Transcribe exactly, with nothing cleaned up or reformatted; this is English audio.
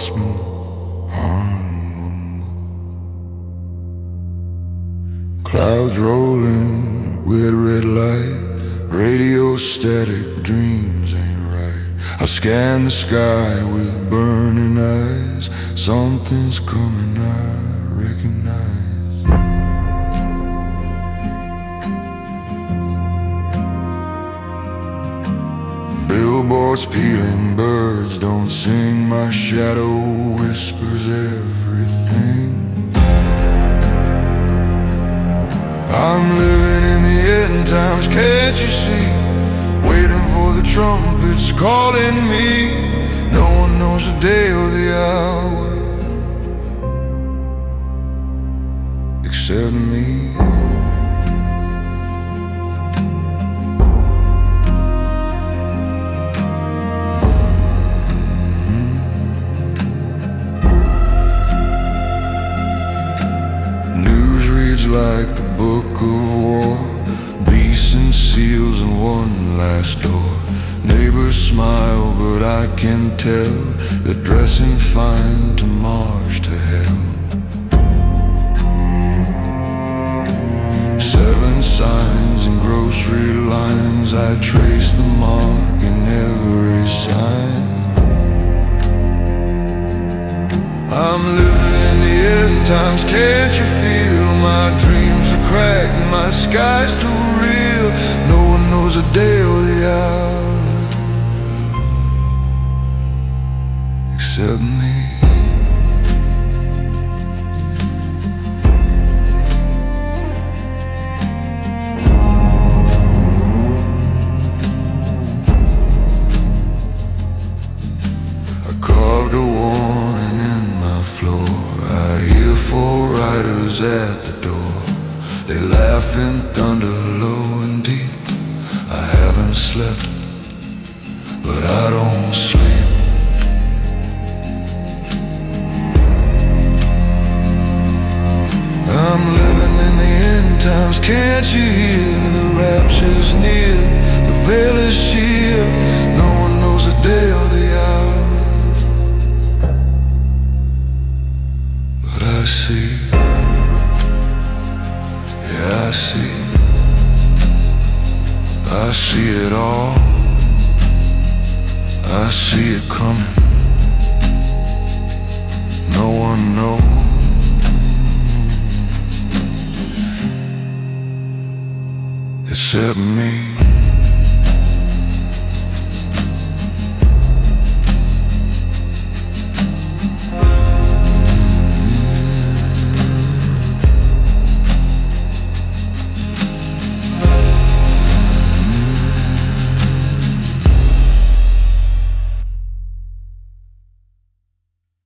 horseman on. Clouds rolling with red light, radio static, dreams ain't right. I scan the sky with burning eyes. Something's coming, I recognize. Billboards peeling, birds don't sing. My shadow whispers everything. I'm living in the end times, can't you see? Waiting for the trumpets calling me. No one knows the day or the hour except me. Like the book of war, beasts and seals and one last door. Neighbors smile, but I can tell they're dressing fine to march to hell. Seven signs and grocery lines, I trace the mark in every sign. I'm living in the end times, can't you feel? My dreams are cracked, my sky's too real. No one knows the day or the hour except me. I carved a warning in my floor. I hear four riders at the door. They laugh in thunder, low and deep. I haven't slept, but I don't sleep. I'm living in the end times, can't you hear? The rapture's near, the veil is sheer. No one knows the day or the hour, but I see. I see, I see it all. I see it coming. No one knows except me.